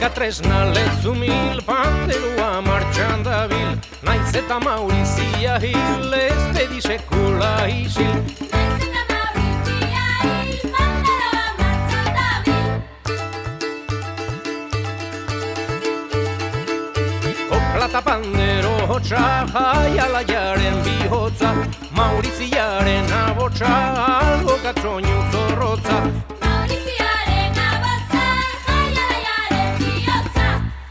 musika tresna lezumil, panderoa martxan dabil, naiz eta Maurizia hil, ez bedi sekula isil. Plata pandero hotza, jaialaiaren bihotza, Mauriziaren abotza, algo gatzoinu zorrotza. Mauriziaren abotza, jaialaiaren bihotza.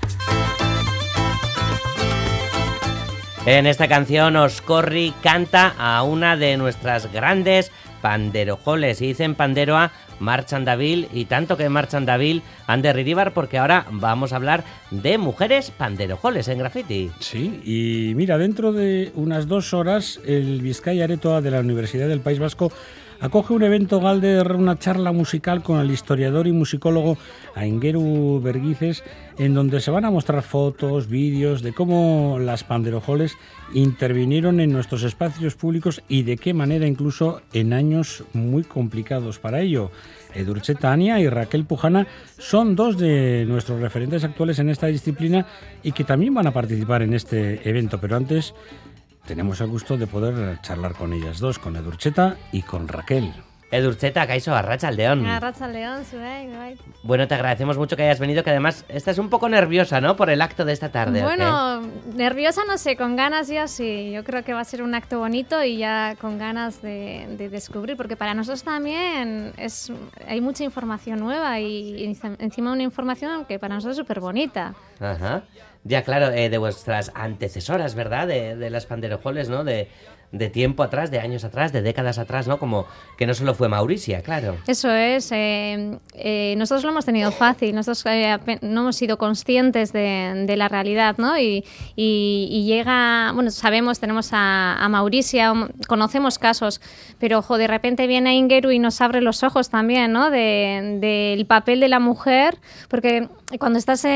En esta canción Oscorri canta a una de nuestras grandes panderojoles, y dicen panderoa marchan dabil, y tanto que marchan dabil han de Ridíbar, porque ahora vamos a hablar de mujeres panderojoles en Graffiti. Sí, y mira, dentro de unas 2 horas el Bizkaia Aretoa de la Universidad del País Vasco acoge un evento galder, una charla musical con el historiador y musicólogo Aingeru Berguices, en donde se van a mostrar fotos, vídeos de cómo las panderojoles intervinieron en nuestros espacios públicos y de qué manera incluso en años muy complicados para ello. Edurtze Tania y Raquel Pujana son 2 de nuestros referentes actuales en esta disciplina y que también van a participar en este evento, pero antes tenemos el gusto de poder charlar con ellas 2, con Edurtzeta y con Raquel. Edurtzeta, kaixo, arratsaldeon. Arratsaldeon, bai. Bueno, te agradecemos mucho que hayas venido, que además estás un poco nerviosa, ¿no? Por el acto de esta tarde. Bueno, nerviosa no sé, con ganas ya sí. Yo creo que va a ser un acto bonito y ya con ganas de descubrir, porque para nosotros también hay mucha información nueva y encima una información que para nosotros es súper bonita. Ajá. Ya, claro, de vuestras antecesoras, ¿verdad? De las panderojoles, ¿no? De tiempo atrás, de años atrás, de décadas atrás, ¿no? Como que no solo fue Mauricia, claro. Eso es. Nosotros lo hemos tenido fácil. Nosotros no hemos sido conscientes de la realidad, ¿no? Y llega... Bueno, sabemos, tenemos a Mauricia, conocemos casos, pero, de repente viene Aingeru y nos abre los ojos también, ¿no? Del papel de la mujer, porque cuando estás...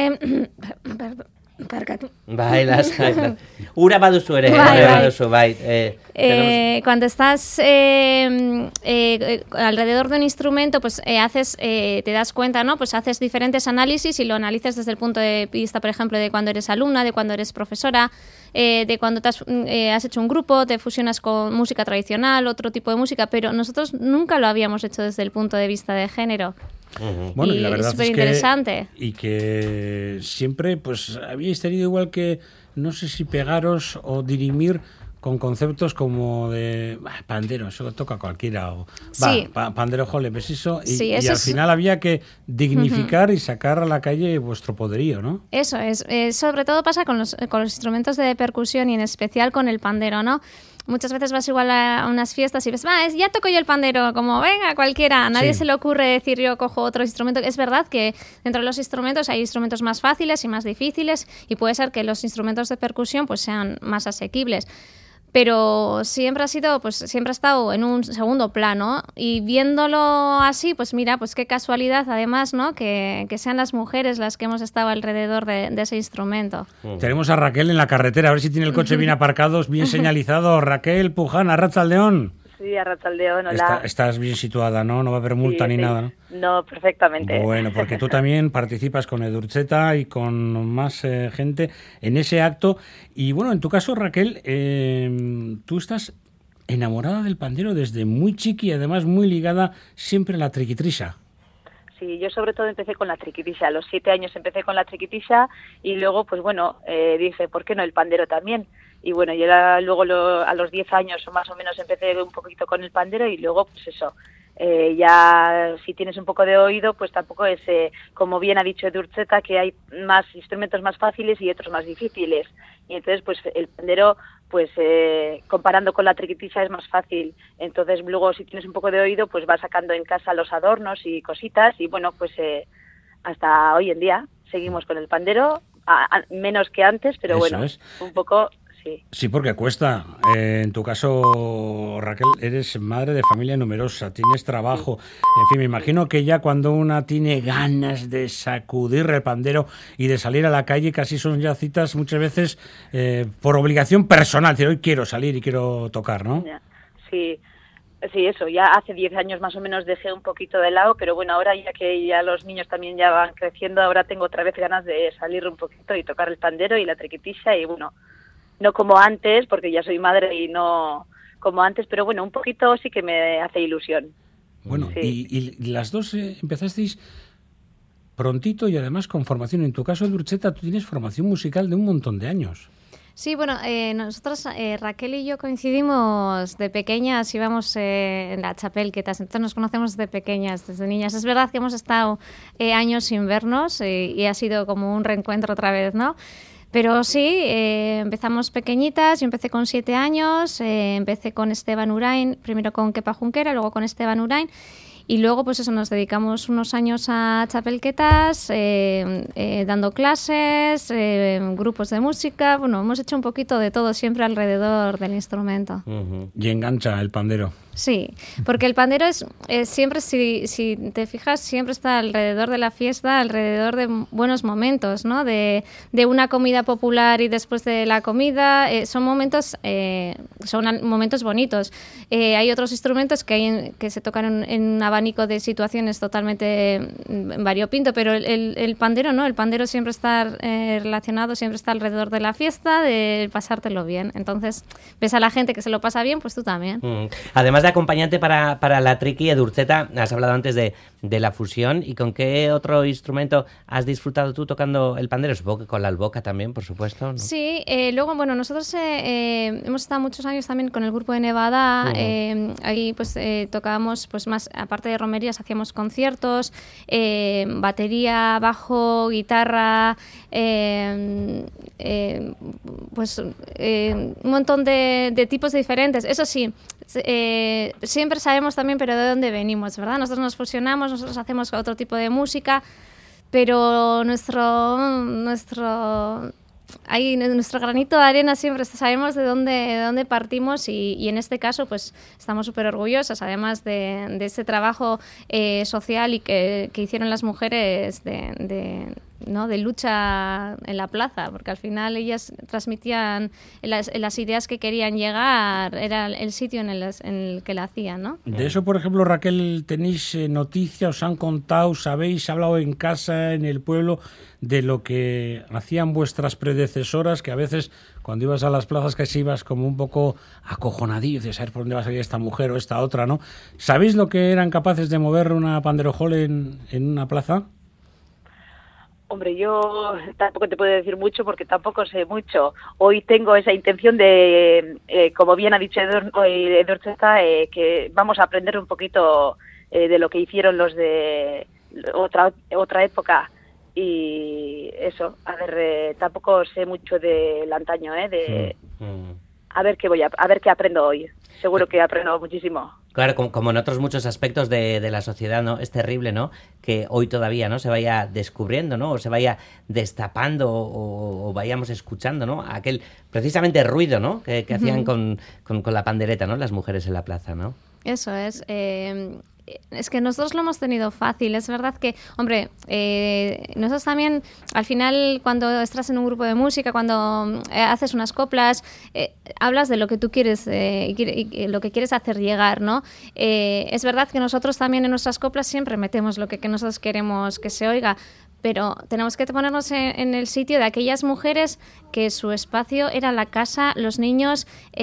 Bailas. Ura baduzu ere. Cuando estás alrededor de un instrumento, pues te das cuenta, ¿no? Pues haces diferentes análisis y lo analizas desde el punto de vista, por ejemplo, de cuando eres alumna, de cuando eres profesora, de cuando has hecho un grupo, te fusionas con música tradicional, otro tipo de música, pero nosotros nunca lo habíamos hecho desde el punto de vista de género. Uh-huh. Bueno, y la verdad es interesante. Y que siempre pues habíais tenido igual que, no sé si pegaros o dirimir con conceptos como de pandero, eso toca a cualquiera, o sí. Pandero jole, pues eso, sí, y al final había que dignificar y sacar a la calle vuestro poderío, ¿no? Eso es, sobre todo pasa con los instrumentos de percusión y en especial con el pandero, ¿no? Muchas veces vas igual a unas fiestas y ves, ya toco yo el pandero, como venga, cualquiera. A nadie se le ocurre decir yo cojo otro instrumento. Es verdad que dentro de los instrumentos hay instrumentos más fáciles y más difíciles y puede ser que los instrumentos de percusión pues sean más asequibles. Pero siempre ha estado en un segundo plano y viéndolo así, pues mira, pues qué casualidad además, ¿no? Que sean las mujeres las que hemos estado alrededor de ese instrumento. Tenemos a Raquel en la carretera, a ver si tiene el coche bien aparcado, bien señalizado. Raquel Pujana, arratsaldeon. Sí, arratsaldeon, hola. Estás bien situada, ¿no? No va a haber multa ni nada, ¿no? No, perfectamente. Bueno, porque tú también participas con Edurtzeta y con más gente en ese acto. Y bueno, en tu caso, Raquel, tú estás enamorada del pandero desde muy chiqui y además muy ligada siempre a la triquitrisa. Sí, yo sobre todo empecé con la triquitrisa. A los 7 años empecé con la triquitrisa y luego, pues bueno, dije, ¿por qué no el pandero también? Y bueno, yo luego a los 10 años o más o menos empecé un poquito con el pandero y luego, pues eso, ya si tienes un poco de oído, pues tampoco es, como bien ha dicho Edurtzeta, que hay más instrumentos más fáciles y otros más difíciles. Y entonces, pues el pandero, pues comparando con la triquitrisa es más fácil. Entonces luego si tienes un poco de oído, pues vas sacando en casa los adornos y cositas y bueno, pues hasta hoy en día seguimos con el pandero, menos que antes, pero Eso bueno, es. Un poco... Sí, porque cuesta. En tu caso, Raquel, eres madre de familia numerosa, tienes trabajo. En fin, me imagino que ya cuando una tiene ganas de sacudir el pandero y de salir a la calle, casi son ya citas muchas veces por obligación personal. Decir, hoy quiero salir y quiero tocar, ¿no? Sí. Sí, eso, ya hace 10 años más o menos dejé un poquito de lado, pero bueno, ahora ya que ya los niños también ya van creciendo, ahora tengo otra vez ganas de salir un poquito y tocar el pandero y la triquitisha y bueno, no como antes, porque ya soy madre y no como antes, pero bueno, un poquito sí que me hace ilusión. Bueno, Sí. y las dos empezasteis prontito y además con formación. En tu caso, Edurcheta, tú tienes formación musical de un montón de años. Sí, bueno, nosotros, Raquel y yo coincidimos de pequeñas, íbamos en la Chapelquetas, entonces nos conocemos de pequeñas, desde niñas. Es verdad que hemos estado años sin vernos y ha sido como un reencuentro otra vez, ¿no? Pero sí, empezamos pequeñitas, yo empecé con 7 años, empecé con Esteban Urain, primero con Kepa Junquera, luego con Esteban Urain. Y luego, pues eso, nos dedicamos unos años a Chapelquetas, dando clases, grupos de música. Bueno, hemos hecho un poquito de todo siempre alrededor del instrumento. Y engancha el pandero. Sí, porque el pandero es siempre, si te fijas, siempre está alrededor de la fiesta, alrededor de buenos momentos, ¿no? De una comida popular y después de la comida. Son momentos bonitos. Hay otros instrumentos que se tocan en un abanico de situaciones totalmente variopinto, pero el pandero no. El pandero siempre está relacionado, siempre está alrededor de la fiesta, de pasártelo bien. Entonces, ves a la gente que se lo pasa bien, pues tú también. Además de acompañante para la triqui, Edurcheta, has hablado antes de la fusión. ¿Y con qué otro instrumento has disfrutado tú tocando el pandero? Supongo que con la alboca también, por supuesto, ¿no? Sí, luego, bueno, nosotros hemos estado muchos años también con el grupo de Nevada. Ahí pues tocábamos, pues más, aparte de romerías, hacíamos conciertos, batería, bajo, guitarra, pues un montón de tipos diferentes. Eso sí, siempre sabemos también pero de dónde venimos, ¿verdad? Nosotros nos fusionamos, nosotros hacemos otro tipo de música, pero nuestro granito de arena siempre sabemos de dónde partimos y en este caso pues estamos súper orgullosas, además de ese trabajo social y que hicieron las mujeres de lucha en la plaza, porque al final ellas transmitían las ideas que querían llegar, era el sitio en el que la hacían, ¿no? De eso, por ejemplo, Raquel, tenéis noticias, os han contado, sabéis, hablado en casa, en el pueblo, de lo que hacían vuestras predecesoras, que a veces cuando ibas a las plazas casi ibas como un poco acojonadillo, de saber por dónde va a salir esta mujer o esta otra, ¿no? ¿Sabéis lo que eran capaces de mover una panderojol en una plaza? Hombre, yo tampoco te puedo decir mucho porque tampoco sé mucho. Hoy tengo esa intención de, como bien ha dicho Edurcheta, que vamos a aprender un poquito de lo que hicieron los de otra época. Y eso, a ver, tampoco sé mucho del antaño, a ver qué aprendo hoy. Seguro que aprendo muchísimo. Claro, como en otros muchos aspectos de la sociedad, ¿no? Es terrible, ¿no? Que hoy todavía, ¿no? Se vaya descubriendo, ¿no? O se vaya destapando o vayamos escuchando, ¿no? Aquel precisamente ruido, ¿no? Que hacían con la pandereta, ¿no? Las mujeres en la plaza, ¿no? Eso es. Es que nosotros lo hemos tenido fácil. Es verdad que, hombre, nosotros también, al final, cuando estás en un grupo de música, cuando haces unas coplas, hablas de lo que tú quieres y lo que quieres hacer llegar, ¿no? Es verdad que nosotros también en nuestras coplas siempre metemos lo que nosotros queremos que se oiga, pero tenemos que ponernos en el sitio de aquellas mujeres que su espacio era la casa, los niños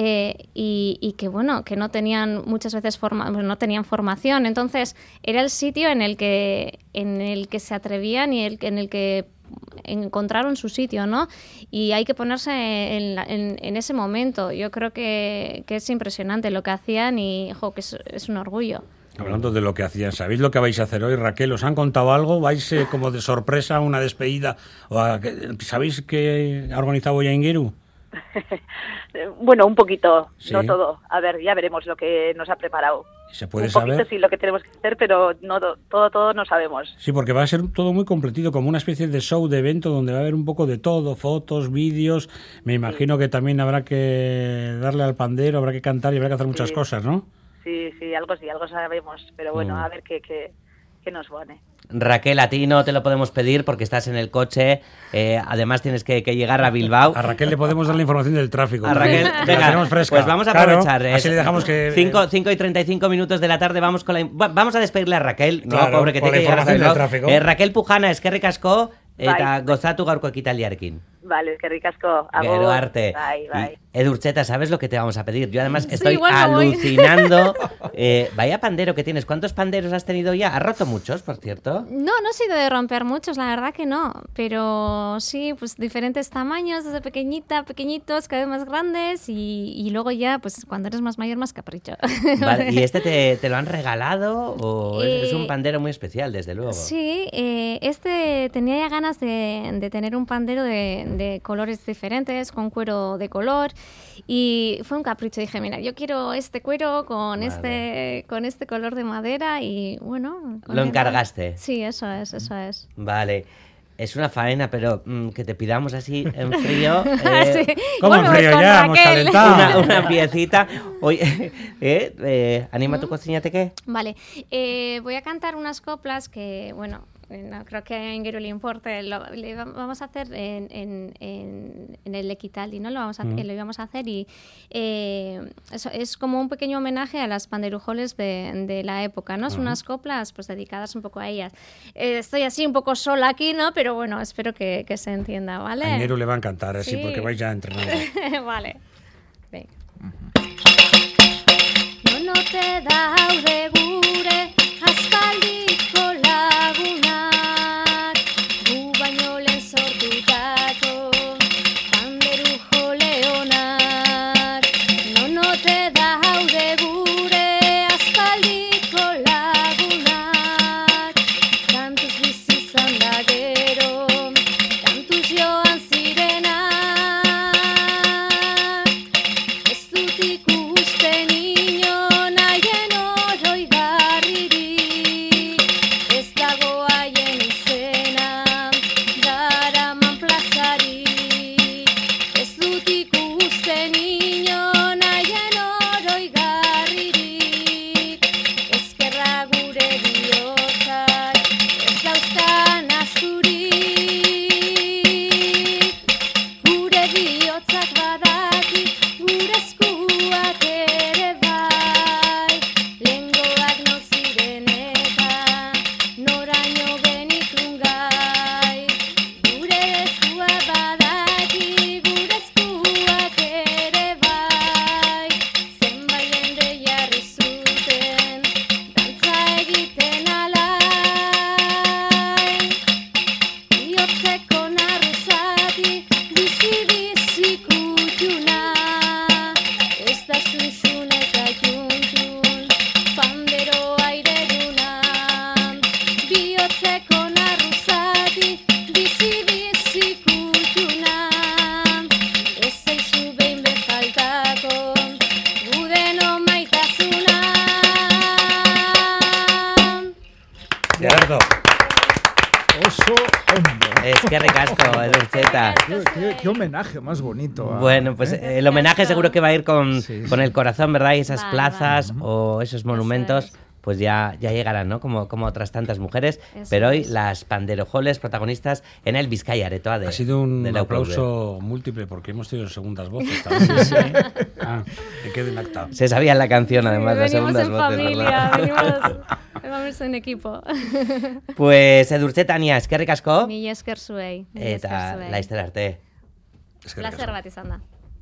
y que bueno, que no tenían muchas veces no tenían formación. Entonces era el sitio en el que se atrevían y en el que encontraron su sitio, ¿no? Y hay que ponerse en ese momento. Yo creo que es impresionante lo que hacían y que es un orgullo. Hablando de lo que hacían, ¿sabéis lo que vais a hacer hoy, Raquel? ¿Os han contado algo? ¿Vais como de sorpresa a una despedida? ¿Sabéis qué ha organizado hoy Aingeru? Bueno, un poquito, ¿Sí? No todo. A ver, ya veremos lo que nos ha preparado. ¿Se puede un poquito saber? Sí, lo que tenemos que hacer, pero no todo no sabemos. Sí, porque va a ser todo muy completito, como una especie de show, de evento, donde va a haber un poco de todo, fotos, vídeos. Me imagino que también habrá que darle al pandero, habrá que cantar y habrá que hacer muchas cosas, ¿no? Sí, algo sabemos, pero bueno, a ver qué nos pone. Raquel, a ti no te lo podemos pedir porque estás en el coche, además tienes que llegar a Bilbao. A Raquel le podemos dar la información del tráfico. A Raquel, venga, pues vamos a aprovechar. Claro, así le dejamos que... 5 y 35 minutos de la tarde, vamos a despedirle a Raquel, claro, no, pobre que por tiene que llegar a del tráfico. Raquel Pujana, eskerrik asko, eta gozatu gaurko ekitaldiarekin. Vale, eskerrik asko. Gero arte. Bye. Edurtzeta, ¿sabes lo que te vamos a pedir? Yo además Sí, estoy igual no voy. alucinando. Vaya pandero que tienes. ¿Cuántos panderos has tenido ya? ¿Has roto muchos, por cierto? No he sido de romper muchos, la verdad que no. Pero sí, pues diferentes tamaños, desde pequeñitos, cada vez más grandes y luego ya, pues cuando eres más mayor, más capricho. Vale, ¿y este te lo han regalado o es un pandero muy especial, desde luego? Sí, este tenía ya ganas de tener un pandero de colores diferentes, con cuero de color, y fue un capricho. Dije, mira, yo quiero este cuero con este color de madera y bueno... ¿Lo encargaste? Sí, eso es. Vale. Es una faena, pero que te pidamos así en frío. Sí. ¿Cómo en frío? Ya hemos calentado. Una piecita. Oye, anima tu cocínate, ¿qué? Vale, voy a cantar unas coplas que, bueno, no creo que a Engueru le importe. Le vamos a hacer en el Equitaldi, ¿no? Lo íbamos a hacer y eso es como un pequeño homenaje a las panderujoles de la época, ¿no? Son unas coplas pues dedicadas un poco a ellas. Estoy así un poco sola aquí, ¿no? Pero bueno, espero que se entienda, ¿vale? A Engueru le va a encantar, así Sí. porque vais ya entrenando. Vale. Venga. No te daude gure aspaldiko lagunak, gu baino lehen sortutako panderu jole onak. No te daude gure aspaldiko lagunak, kantuz bizi izan da gero, kantuz joan zirenak. Ez dut ikusten inon haien oroigarririk, ez dago haien izena daraman plazarik. Ez dut ikusten inon haien oroigarririk, ezkerra gure bihotzak ez dauzkan asturik. Gure bihotzak badaki, gure eskuak ere bai, lehengoak nor ziren eta noraino genitun gai. Gure eskuak badaki, gure eskuak ere bai, zenbait jende jarri zuten dantza egiten alai. Bihotzeko narruzati, bizi kutxuna, ez da xuxun eta juntun, pandero aireduna. Bihotzeko narruzati, bizi kutxuna, ez zaizu behin bezaltako, gudeno maitasuna. Gerardo. Oso hondo. Eskerrik asko, Edurtzeta. Qué homenaje más bonito. Bueno, pues el homenaje seguro que va a ir con el corazón, ¿verdad? Y esas Vale, plazas o esos monumentos, es. pues ya llegarán, ¿no? Como otras tantas mujeres. Eso Pero hoy es. las panderojoles protagonistas en el Bizkaia Aretoa de Ha sido un de la UPV. aplauso múltiple porque hemos tenido segundas voces también. Que quede en acta. Se sabía la canción, además, las Venimos segundas en voces, familia, ¿verdad? vamos en equipo. Pues Edurtzeta, Ania, eskerrik asko. Mila esker zuei. Eta laizter arte. Eskerrik asko. Placer bat izan da.